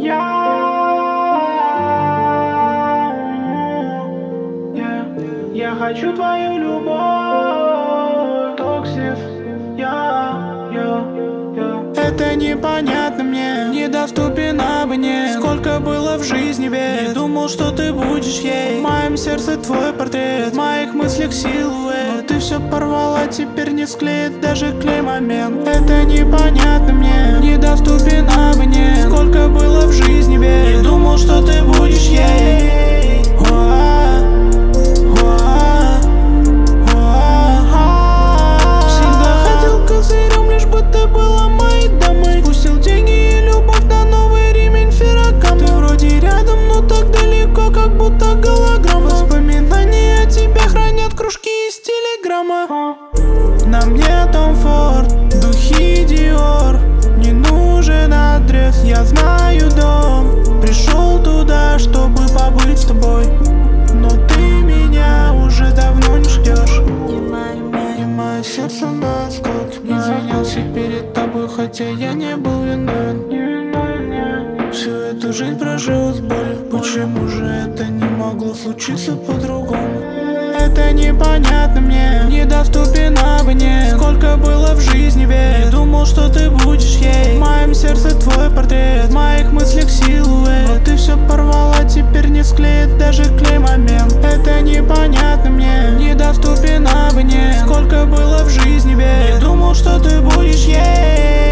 Я хочу твою любовь, Токсис. Это непонятно мне, недоступен обне. Сколько было в жизни бед, не думал, что ты будешь ей. В моем сердце твой портрет, в моих мыслях силуэт. Ты все порвала, теперь не склеит даже клей-момент. Это непонятно мне, недоступен обне. Сколько было в жизни бед, не думал, что ты будешь ей. Всегда хотел козырем, лишь бы ты была моей дамой. Спустил деньги и любовь на новый ремень Феррагам. Ты вроде рядом, но так далеко, как будто голограмма. Воспоминания о тебе хранят кружки из телеграмма. На мне Том Форд, духи Диор. Не нужен адрес, я знаю дом. Пришел туда, чтобы побыть с тобой, но ты меня уже давно не ждешь. И мое сердце на осколки. Извинялся перед тобой, хотя я не был виновен. Всю эту жизнь прожил с болью. Почему же это не могло случиться по-другому? Это непонятно мне, недоступен обне. Сколько было в жизни бед, не думал, что ты будешь ей. В моем сердце твой портрет, в моих мыслях силуэт. Но ты все порвала, теперь не склеит даже клей-момент. Это непонятно мне, недоступен обне. Сколько было в жизни бед, не думал, что ты будешь ей.